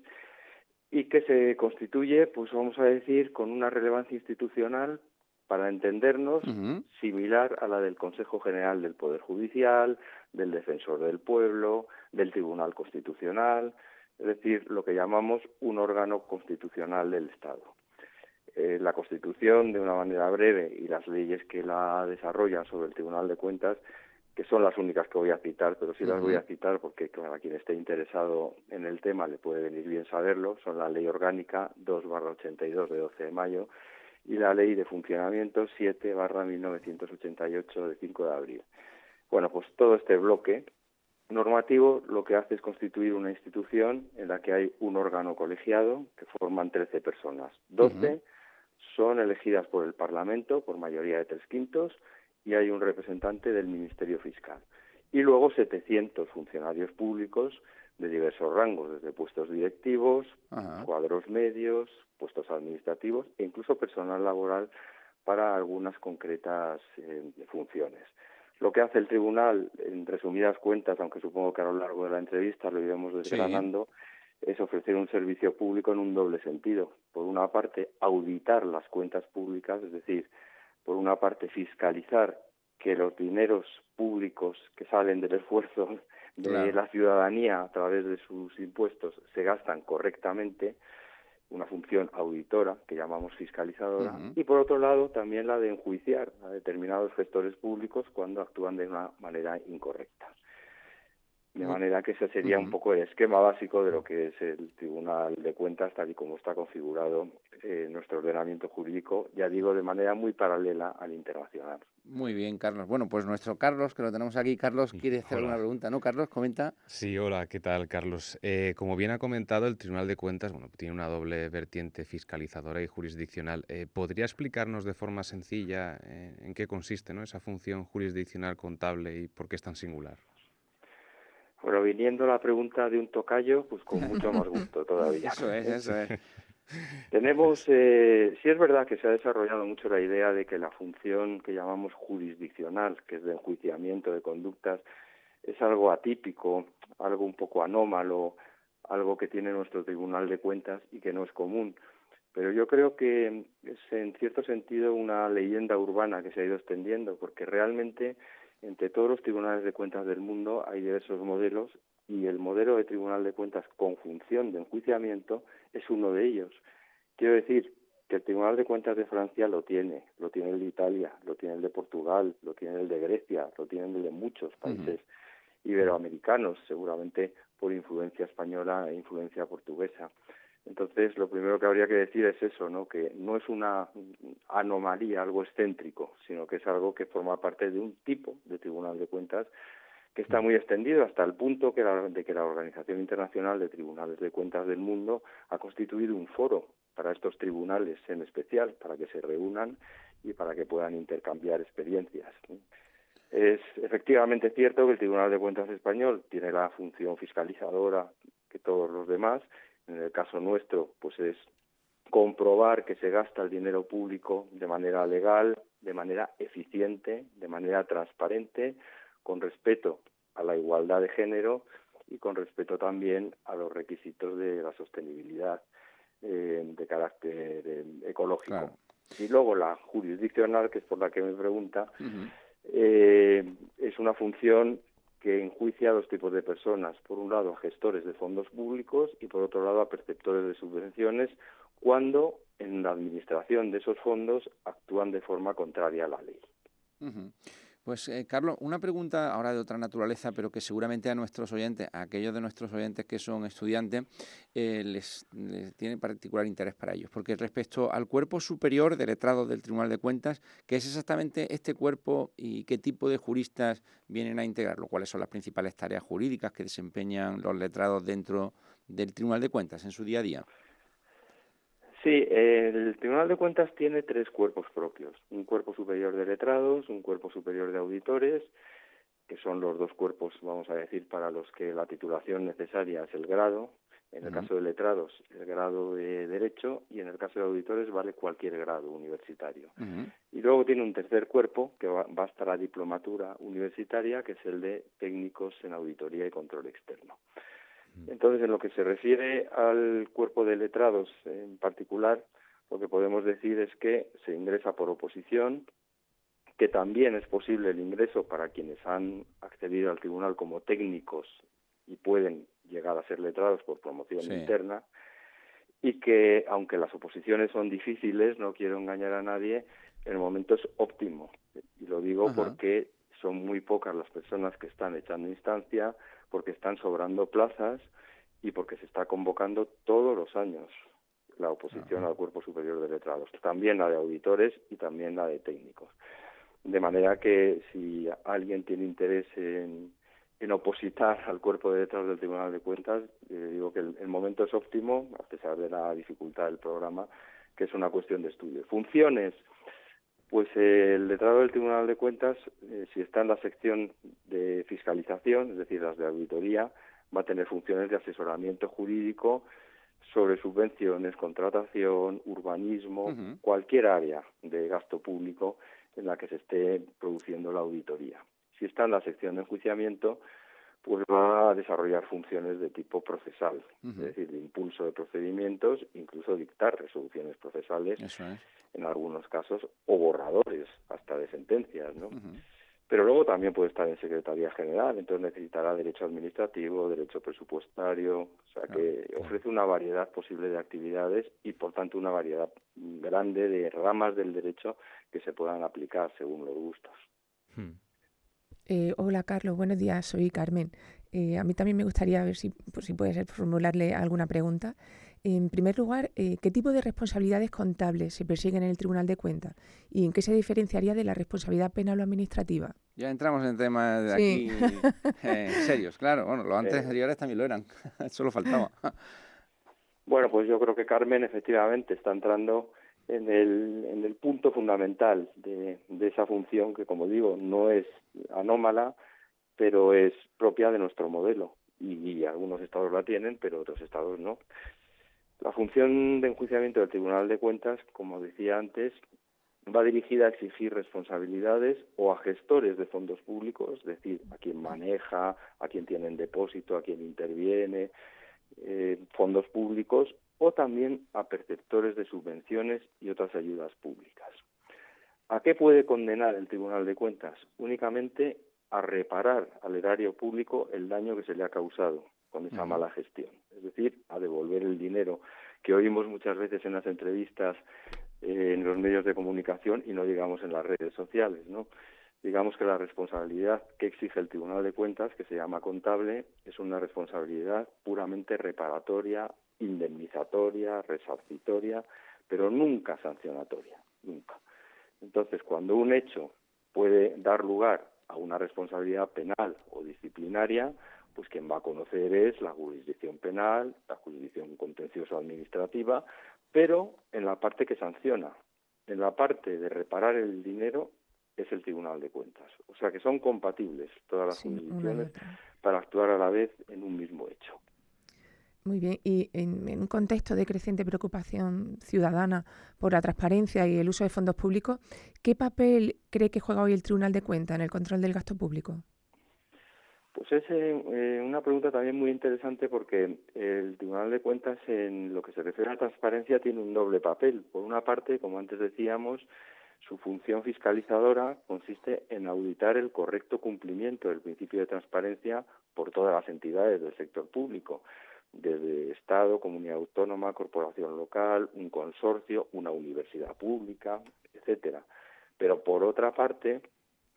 y que se constituye, pues vamos a decir, con una relevancia institucional, para entendernos, uh-huh. similar a la del Consejo General del Poder Judicial, del Defensor del Pueblo, del Tribunal Constitucional, es decir, lo que llamamos un órgano constitucional del Estado. Eh, la Constitución, de una manera breve, y las leyes que la desarrollan sobre el Tribunal de Cuentas, que son las únicas que voy a citar, pero sí uh-huh. las voy a citar porque para quien esté interesado en el tema le puede venir bien saberlo, son la Ley Orgánica dos barra ochenta y dos de doce de mayo, y la Ley de Funcionamiento siete barra mil novecientos ochenta y ocho de cinco de abril. Bueno, pues todo este bloque normativo lo que hace es constituir una institución en la que hay un órgano colegiado que forman trece personas. doce uh-huh. son elegidas por el Parlamento por mayoría de tres quintos y hay un representante del Ministerio Fiscal. Y luego setecientos funcionarios públicos de diversos rangos, desde puestos directivos, uh-huh. cuadros medios, puestos administrativos e incluso personal laboral para algunas concretas eh, funciones. Lo que hace el tribunal, en resumidas cuentas, aunque supongo que a lo largo de la entrevista lo iremos desgranando, sí. es ofrecer un servicio público en un doble sentido. Por una parte, auditar las cuentas públicas, es decir, por una parte, fiscalizar que los dineros públicos que salen del esfuerzo de claro. la ciudadanía a través de sus impuestos se gastan correctamente, una función auditora que llamamos fiscalizadora, uh-huh. y por otro lado también la de enjuiciar a determinados gestores públicos cuando actúan de una manera incorrecta. De manera que ese sería uh-huh. un poco el esquema básico de lo que es el Tribunal de Cuentas tal y como está configurado eh, nuestro ordenamiento jurídico, ya digo, de manera muy paralela al internacional. Muy bien, Carlos. Bueno, pues nuestro Carlos, que lo tenemos aquí, Carlos, quiere hacer Hola. una pregunta, ¿no? Carlos, comenta. Sí, hola, ¿qué tal, Carlos? Eh, como bien ha comentado, el Tribunal de Cuentas, bueno, tiene una doble vertiente fiscalizadora y jurisdiccional. Eh, ¿Podría explicarnos de forma sencilla eh, en qué consiste, ¿no?, esa función jurisdiccional contable y por qué es tan singular? Bueno, viniendo la pregunta de un tocayo, pues con mucho más gusto todavía. Eso es, eso es. Tenemos, eh, sí es verdad que se ha desarrollado mucho la idea de que la función que llamamos jurisdiccional, que es de enjuiciamiento de conductas, es algo atípico, algo un poco anómalo, algo que tiene nuestro Tribunal de Cuentas y que no es común. Pero yo creo que es en cierto sentido una leyenda urbana que se ha ido extendiendo, porque realmente entre todos los tribunales de cuentas del mundo hay diversos modelos y el modelo de Tribunal de Cuentas con función de enjuiciamiento es uno de ellos. Quiero decir que el Tribunal de Cuentas de Francia lo tiene, lo tiene el de Italia, lo tiene el de Portugal, lo tiene el de Grecia, lo tiene el de muchos países uh-huh. iberoamericanos, seguramente por influencia española e influencia portuguesa. Entonces, lo primero que habría que decir es eso, ¿no?, que no es una anomalía, algo excéntrico, sino que es algo que forma parte de un tipo de Tribunal de Cuentas que está muy extendido hasta el punto que la, de que la Organización Internacional de Tribunales de Cuentas del Mundo ha constituido un foro para estos tribunales en especial, para que se reúnan y para que puedan intercambiar experiencias. Es efectivamente cierto que el Tribunal de Cuentas español tiene la función fiscalizadora que todos los demás. En el caso nuestro, pues es comprobar que se gasta el dinero público de manera legal, de manera eficiente, de manera transparente, con respeto a la igualdad de género y con respeto también a los requisitos de la sostenibilidad eh, de carácter eh, ecológico. Claro. Y luego la jurisdiccional, que es por la que me pregunta, uh-huh. eh, es una función que enjuicia a dos tipos de personas. Por un lado, a gestores de fondos públicos y por otro lado, a perceptores de subvenciones, cuando en la administración de esos fondos actúan de forma contraria a la ley. Uh-huh. Pues, eh, Carlos, una pregunta ahora de otra naturaleza, pero que seguramente a nuestros oyentes, a aquellos de nuestros oyentes que son estudiantes, eh, les, les tiene particular interés para ellos. Porque respecto al cuerpo superior de letrados del Tribunal de Cuentas, ¿qué es exactamente este cuerpo y qué tipo de juristas vienen a integrarlo? ¿Cuáles son las principales tareas jurídicas que desempeñan los letrados dentro del Tribunal de Cuentas en su día a día? Sí, el Tribunal de Cuentas tiene tres cuerpos propios. Un cuerpo superior de letrados, un cuerpo superior de auditores, que son los dos cuerpos, vamos a decir, para los que la titulación necesaria es el grado. En el uh-huh. caso de letrados, el grado de Derecho, y en el caso de auditores vale cualquier grado universitario. Uh-huh. Y luego tiene un tercer cuerpo, que va, va hasta la diplomatura universitaria, que es el de técnicos en auditoría y control externo. Entonces, en lo que se refiere al cuerpo de letrados en particular, lo que podemos decir es que se ingresa por oposición, que también es posible el ingreso para quienes han accedido al tribunal como técnicos y pueden llegar a ser letrados por promoción sí. interna, y que, aunque las oposiciones son difíciles, no quiero engañar a nadie, el momento es óptimo. Y lo digo Ajá. porque son muy pocas las personas que están echando instancia, porque están sobrando plazas y porque se está convocando todos los años la oposición uh-huh. al Cuerpo Superior de Letrados, también la de auditores y también la de técnicos. De manera que si alguien tiene interés en, en opositar al Cuerpo de Letrados del Tribunal de Cuentas, eh, digo que el, el momento es óptimo, a pesar de la dificultad del programa, que es una cuestión de estudio. Funciones. Pues eh, el letrado del Tribunal de Cuentas, eh, si está en la sección de fiscalización, es decir, las de auditoría, va a tener funciones de asesoramiento jurídico sobre subvenciones, contratación, urbanismo, uh-huh. cualquier área de gasto público en la que se esté produciendo la auditoría. Si está en la sección de enjuiciamiento, pues va a desarrollar funciones de tipo procesal, uh-huh. es decir, de impulso de procedimientos, incluso dictar resoluciones procesales, Eso es. en algunos casos, o borradores hasta de sentencias, ¿no? Uh-huh. Pero luego también puede estar en Secretaría General, entonces necesitará derecho administrativo, derecho presupuestario, o sea que uh-huh. ofrece una variedad posible de actividades y, por tanto, una variedad grande de ramas del derecho que se puedan aplicar según los gustos. Uh-huh. Eh, hola Carlos, buenos días, soy Carmen. Eh, a mí también me gustaría ver si, pues, si puede ser formularle alguna pregunta. En primer lugar, eh, ¿qué tipo de responsabilidades contables se persiguen en el Tribunal de Cuentas y en qué se diferenciaría de la responsabilidad penal o administrativa? Ya entramos en temas de sí. aquí eh, serios, claro. Bueno, los anteriores también lo eran, solo faltaba. Bueno, pues yo creo que Carmen efectivamente está entrando en el, en el punto fundamental de, de esa función que, como digo, no es anómala, pero es propia de nuestro modelo. Y, y algunos estados la tienen, pero otros estados no. La función de enjuiciamiento del Tribunal de Cuentas, como decía antes, va dirigida a exigir responsabilidades o a gestores de fondos públicos, es decir, a quien maneja, a quien tiene en depósito, a quien interviene, eh, fondos públicos, o también a perceptores de subvenciones y otras ayudas públicas. ¿A qué puede condenar el Tribunal de Cuentas? Únicamente a reparar al erario público el daño que se le ha causado con esa uh-huh. mala gestión, es decir, a devolver el dinero que oímos muchas veces en las entrevistas, eh, en los medios de comunicación y no digamos en las redes sociales, ¿no? Digamos que la responsabilidad que exige el Tribunal de Cuentas, que se llama contable, es una responsabilidad puramente reparatoria, indemnizatoria, resarcitoria, pero nunca sancionatoria, nunca. Entonces, cuando un hecho puede dar lugar a una responsabilidad penal o disciplinaria, pues quien va a conocer es la jurisdicción penal, la jurisdicción contencioso administrativa, pero en la parte que sanciona, en la parte de reparar el dinero, es el Tribunal de Cuentas. O sea que son compatibles todas las sí, jurisdicciones para actuar a la vez en un mismo hecho. Muy bien, y en, en un contexto de creciente preocupación ciudadana por la transparencia y el uso de fondos públicos, ¿qué papel cree que juega hoy el Tribunal de Cuentas en el control del gasto público? Pues es eh, una pregunta también muy interesante porque el Tribunal de Cuentas en lo que se refiere a transparencia tiene un doble papel. Por una parte, como antes decíamos, su función fiscalizadora consiste en auditar el correcto cumplimiento del principio de transparencia por todas las entidades del sector público, desde Estado, comunidad autónoma, corporación local, un consorcio, una universidad pública, etcétera. Pero por otra parte,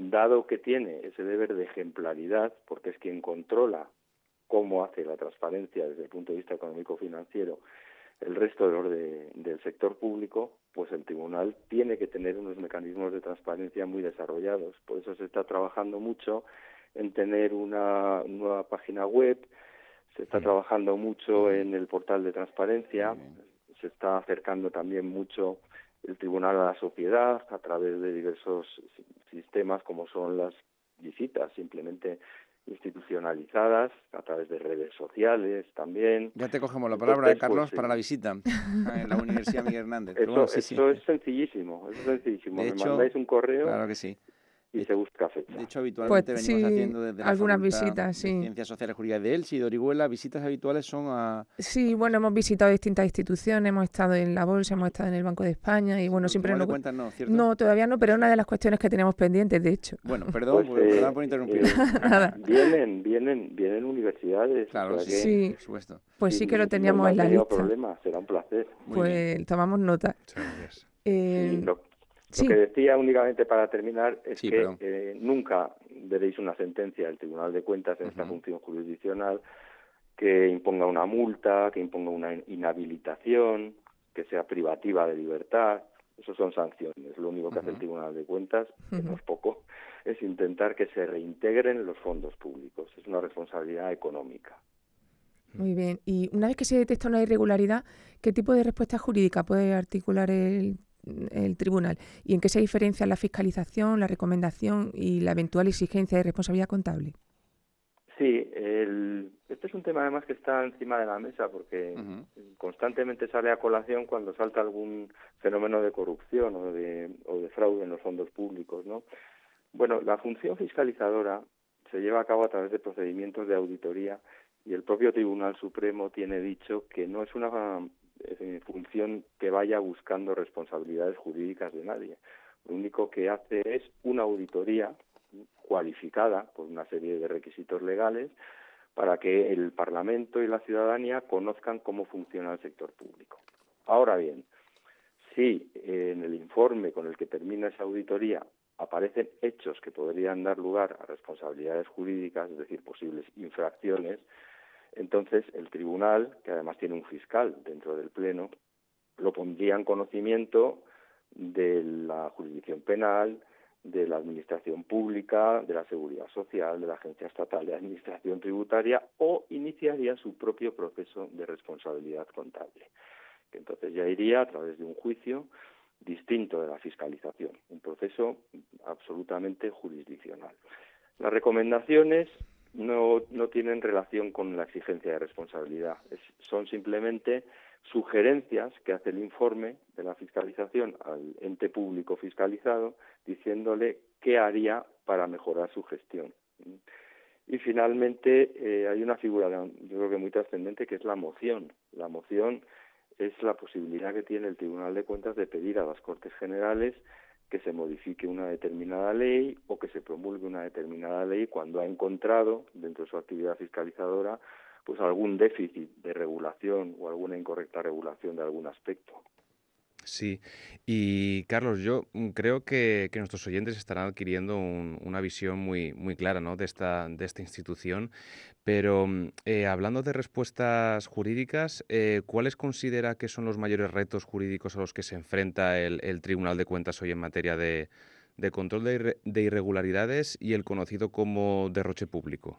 dado que tiene ese deber de ejemplaridad, porque es quien controla cómo hace la transparencia desde el punto de vista económico-financiero el resto de los de, del sector público, pues el tribunal tiene que tener unos mecanismos de transparencia muy desarrollados. Por eso se está trabajando mucho en tener una nueva página web, se está trabajando mucho en el portal de transparencia, se está acercando también mucho el tribunal a la sociedad a través de diversos sistemas como son las visitas simplemente institucionalizadas, a través de redes sociales también. Ya te cogemos la Entonces, palabra, Carlos, pues, sí. para la visita en la Universidad Miguel Hernández. Eso, Pero bueno, sí, eso sí. es sencillísimo, eso es sencillísimo. De Me hecho, mandáis un correo claro que sí. y De- se busca fecha. De hecho, habitualmente Pues venimos sí, haciendo desde la algunas Facultad visitas, de sí. Ciencias Sociales y Jurídicas de Elche y de Orihuela, visitas habituales son a... Sí, bueno, hemos visitado distintas instituciones, hemos estado en la Bolsa, hemos estado en el Banco de España y bueno, el siempre Tribunal nos... de Cuentas no, ¿cierto? No, todavía no, pero es una de las cuestiones que tenemos pendientes, de hecho. Bueno, perdón, Pues, por, eh, perdón por interrumpir. eh, Nada. Vienen, vienen, vienen universidades. Claro, o sea sí, que, Sí. por supuesto. Pues si sí que lo no teníamos en la han tenido lista. problemas, será un placer. Muy bien. Pues tomamos nota. Muchas gracias. Eh, Sí, lo, lo sí. que decía únicamente para terminar es Sí, que perdón. eh, nunca veréis una sentencia del Tribunal de Cuentas en esta Ujú. función jurisdiccional que imponga una multa, que imponga una inhabilitación, que sea privativa de libertad. Eso son sanciones. Lo único que hace el Ujú. Tribunal de Cuentas, que no Ujú. es poco, es intentar que se reintegren los fondos públicos. Es una responsabilidad económica. Muy bien. Y una vez que se detecta una irregularidad, ¿qué tipo de respuesta jurídica puede articular el, el tribunal? ¿Y en qué se diferencia la fiscalización, la recomendación y la eventual exigencia de responsabilidad contable? Sí, el, este es un tema además que está encima de la mesa porque Ujú. constantemente sale a colación cuando salta algún fenómeno de corrupción o de, o de fraude en los fondos públicos, ¿no? Bueno, la función fiscalizadora se lleva a cabo a través de procedimientos de auditoría y el propio Tribunal Supremo tiene dicho que no es una eh, función que vaya buscando responsabilidades jurídicas de nadie. Lo único que hace es una auditoría cualificada por una serie de requisitos legales para que el Parlamento y la ciudadanía conozcan cómo funciona el sector público. Ahora bien, si en el informe con el que termina esa auditoría aparecen hechos que podrían dar lugar a responsabilidades jurídicas, es decir, posibles infracciones, entonces el tribunal, que además tiene un fiscal dentro del Pleno, lo pondría en conocimiento de la jurisdicción penal, de la Administración Pública, de la Seguridad Social, de la Agencia Estatal de Administración Tributaria o iniciaría su propio proceso de responsabilidad contable, que entonces ya iría a través de un juicio distinto de la fiscalización, un proceso absolutamente jurisdiccional. Las recomendaciones no, no tienen relación con la exigencia de responsabilidad, es, son simplemente sugerencias que hace el informe de la fiscalización al ente público fiscalizado diciéndole qué haría para mejorar su gestión. Y finalmente eh, hay una figura, yo creo que muy trascendente, que es la moción. La moción es la posibilidad que tiene el Tribunal de Cuentas de pedir a las Cortes Generales que se modifique una determinada ley o que se promulgue una determinada ley cuando ha encontrado dentro de su actividad fiscalizadora pues algún déficit de regulación o alguna incorrecta regulación de algún aspecto. Sí, y Carlos, yo mm, creo que, que nuestros oyentes estarán adquiriendo un- una visión muy, muy clara, ¿no?, de esta, de esta institución, pero mm, eh, hablando de respuestas jurídicas, eh, ¿cuáles considera que son los mayores retos jurídicos a los que se enfrenta el, el Tribunal de Cuentas hoy en materia de, de control de, irre- de irregularidades y el conocido como derroche público?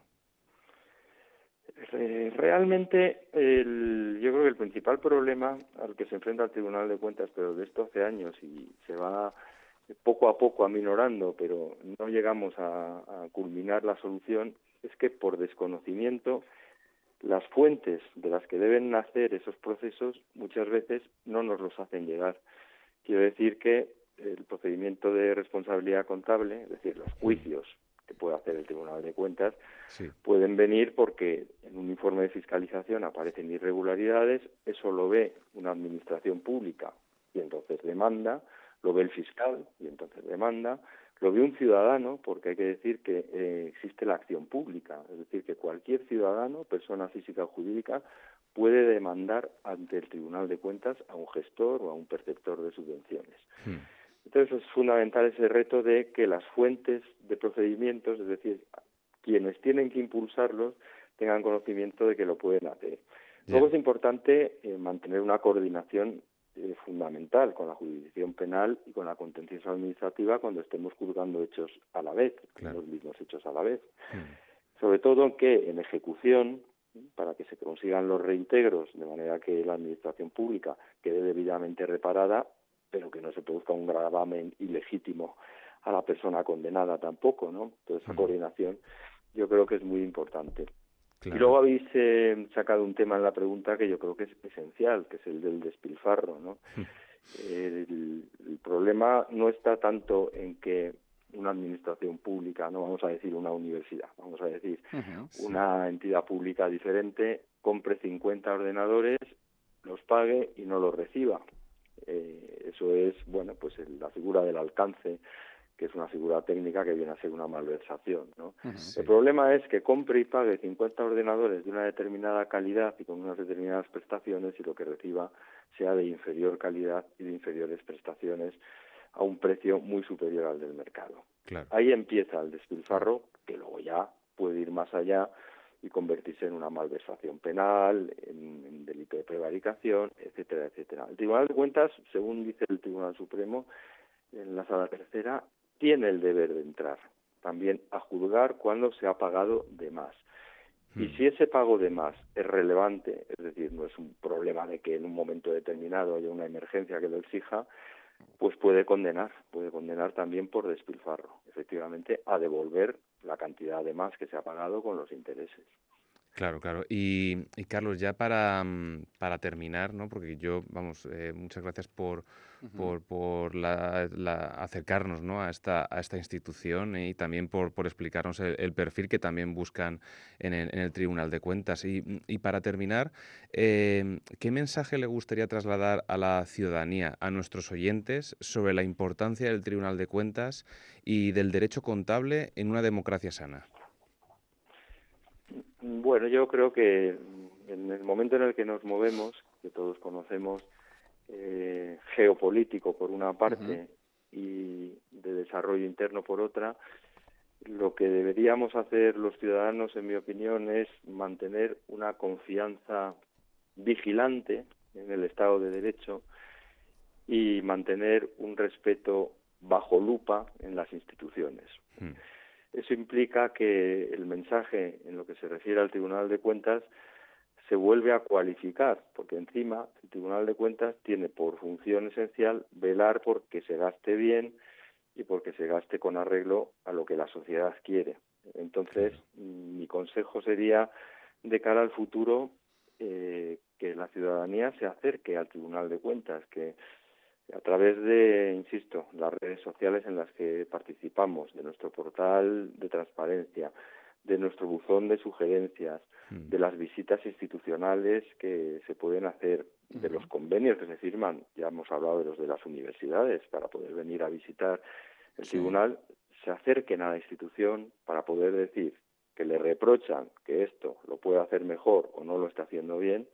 Eh, Realmente, el, yo creo que el principal problema al que se enfrenta el Tribunal de Cuentas, pero de esto hace años y se va poco a poco aminorando, pero no llegamos a, a culminar la solución, es que por desconocimiento las fuentes de las que deben nacer esos procesos muchas veces no nos los hacen llegar. Quiero decir que el procedimiento de responsabilidad contable, es decir, los juicios que puede hacer el Tribunal de Cuentas, Sí. pueden venir porque en un informe de fiscalización aparecen irregularidades, eso lo ve una administración pública y entonces demanda, lo ve el fiscal y entonces demanda, lo ve un ciudadano, porque hay que decir que eh, existe la acción pública, es decir, que cualquier ciudadano, persona física o jurídica, puede demandar ante el Tribunal de Cuentas a un gestor o a un perceptor de subvenciones. Hmm. Entonces es fundamental ese reto de que las fuentes de procedimientos, es decir, quienes tienen que impulsarlos, tengan conocimiento de que lo pueden hacer. Yeah. Luego es importante eh, mantener una coordinación eh, fundamental con la jurisdicción penal y con la contenciosa administrativa cuando estemos juzgando hechos a la vez, Claro. los mismos hechos a la vez. Mm. Sobre todo que en ejecución, para que se consigan los reintegros, de manera que la administración pública quede debidamente reparada, pero que no se produzca un gravamen ilegítimo a la persona condenada tampoco, ¿no? Toda esa Mm. coordinación yo creo que es muy importante. Claro. Y luego habéis eh, sacado un tema en la pregunta que yo creo que es esencial, que es el del despilfarro, ¿no? el, el problema no está tanto en que una administración pública, no vamos a decir una universidad, vamos a decir Uh-huh. una entidad pública diferente, compre cincuenta ordenadores, los pague y no los reciba. Eh, eso es, bueno, pues el, la figura del alcance, que es una figura técnica que viene a ser una malversación, ¿no? Uh-huh. Sí. El problema es que compre y pague cincuenta ordenadores de una determinada calidad y con unas determinadas prestaciones y lo que reciba sea de inferior calidad y de inferiores prestaciones a un precio muy superior al del mercado. Claro. Ahí empieza el despilfarro, que luego ya puede ir más allá y convertirse en una malversación penal, en, en delito de prevaricación, etcétera, etcétera. El Tribunal de Cuentas, según dice el Tribunal Supremo, en la sala tercera, tiene el deber de entrar también a juzgar cuando se ha pagado de más. Y si ese pago de más es relevante, es decir, no es un problema de que en un momento determinado haya una emergencia que lo exija, pues puede condenar, puede condenar también por despilfarro, efectivamente, a devolver la cantidad de más que se ha pagado con los intereses. Claro, claro. Y, y Carlos, ya para, mm, para terminar, ¿no? Porque yo, vamos, eh, muchas gracias por, Uh-huh. por, por la, la- acercarnos, ¿no? a esta, a esta institución y también por, por explicarnos el, el perfil que también buscan en el, en el Tribunal de Cuentas. Y, y para terminar, eh, ¿qué mensaje le gustaría trasladar a la ciudadanía, a nuestros oyentes, sobre la importancia del Tribunal de Cuentas y del derecho contable en una democracia sana? Bueno, yo creo que en el momento en el que nos movemos, que todos conocemos, eh, geopolítico por una parte y de desarrollo interno por otra, lo que deberíamos hacer los ciudadanos, en mi opinión, es mantener una confianza vigilante en el Estado de Derecho y mantener un respeto bajo lupa en las instituciones. Hmm. Eso implica que el mensaje en lo que se refiere al Tribunal de Cuentas se vuelve a cualificar, porque encima el Tribunal de Cuentas tiene por función esencial velar por que se gaste bien y porque se gaste con arreglo a lo que la sociedad quiere. Entonces, mi consejo sería, de cara al futuro, eh, que la ciudadanía se acerque al Tribunal de Cuentas, que a través de, insisto, las redes sociales en las que participamos, de nuestro portal de transparencia, de nuestro buzón de sugerencias, Hmm. de las visitas institucionales que se pueden hacer, de los convenios que se firman, ya hemos hablado de los de las universidades, para poder venir a visitar el Sí. tribunal, se acerquen a la institución para poder decir que le reprochan que esto lo puede hacer mejor o no lo está haciendo bien,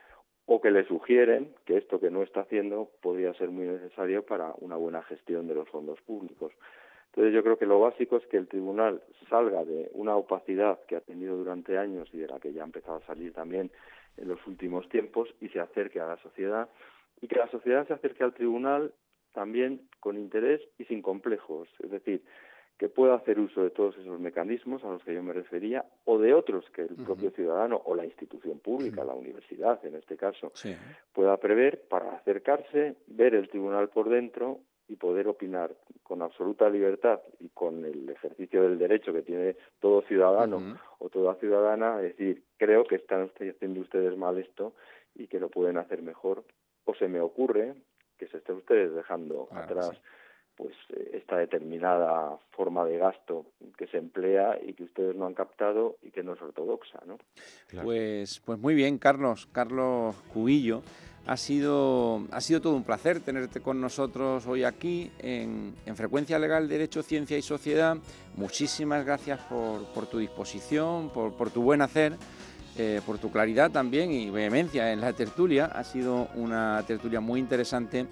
o que le sugieren que esto que no está haciendo podría ser muy necesario para una buena gestión de los fondos públicos. Entonces yo creo que lo básico es que el tribunal salga de una opacidad que ha tenido durante años y de la que ya ha empezado a salir también en los últimos tiempos y se acerque a la sociedad, y que la sociedad se acerque al tribunal también con interés y sin complejos, es decir, que pueda hacer uso de todos esos mecanismos a los que yo me refería o de otros que el propio Uh-huh. ciudadano o la institución pública, la universidad en este caso, Sí. pueda prever para acercarse, ver el tribunal por dentro y poder opinar con absoluta libertad y con el ejercicio del derecho que tiene todo ciudadano Uh-huh. o toda ciudadana, a decir, creo que están usted- haciendo ustedes mal esto y que lo pueden hacer mejor, o se me ocurre que se estén ustedes dejando Claro, atrás sí. pues eh, esta determinada forma de gasto que se emplea y que ustedes no han captado y que no es ortodoxa, ¿no? Claro. Pues, pues muy bien, Carlos, Carlos Cubillo. Ha sido, ha sido todo un placer tenerte con nosotros hoy aquí en, en Frecuencia Legal, Derecho, Ciencia y Sociedad. Muchísimas gracias por, por tu disposición, por, por tu buen hacer, eh, por tu claridad también y vehemencia en la tertulia. Ha sido una tertulia muy interesante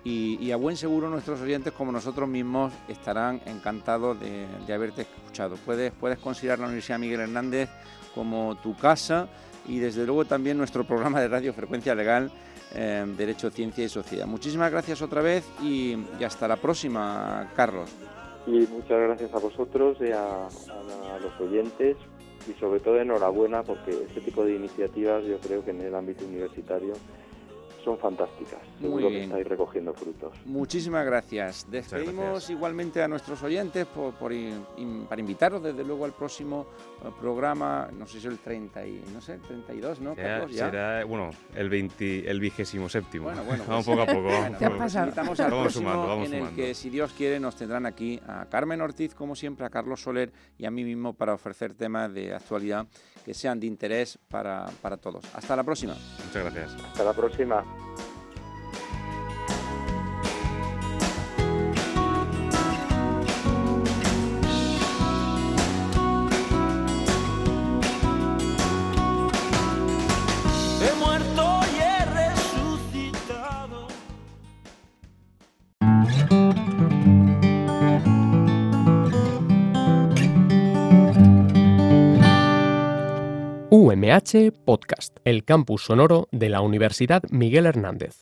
y, y a buen seguro nuestros oyentes como nosotros mismos estarán encantados de, de haberte escuchado. Puedes, puedes considerar la Universidad Miguel Hernández como tu casa y desde luego también nuestro programa de Radio Frecuencia Legal, eh, Derecho, Ciencia y Sociedad. Muchísimas gracias otra vez y, y hasta la próxima, Carlos. Y muchas gracias a vosotros y a, a, a los oyentes y sobre todo enhorabuena porque este tipo de iniciativas yo creo que en el ámbito universitario son fantásticas. Seguro que estáis recogiendo frutos. Muchísimas gracias. Despedimos gracias. igualmente a nuestros oyentes por, por in, para invitaros desde luego al próximo uh, programa, no sé si es el treinta y, no sé, treinta y dos, ¿no, Será, Carlos? ¿Ya? será bueno, el veinte, el vigésimo séptimo. Bueno, bueno, vamos pues, poco a poco. Bueno, Te has pues pasado. invitamos al Vamos próximo sumando, vamos en el sumando. que, si Dios quiere, nos tendrán aquí a Carmen Ortiz, como siempre, a Carlos Soler y a mí mismo para ofrecer temas de actualidad que sean de interés para, para todos. Hasta la próxima. Muchas gracias. Hasta la próxima. He muerto y he resucitado. U M H Podcast, el campus sonoro de la Universidad Miguel Hernández.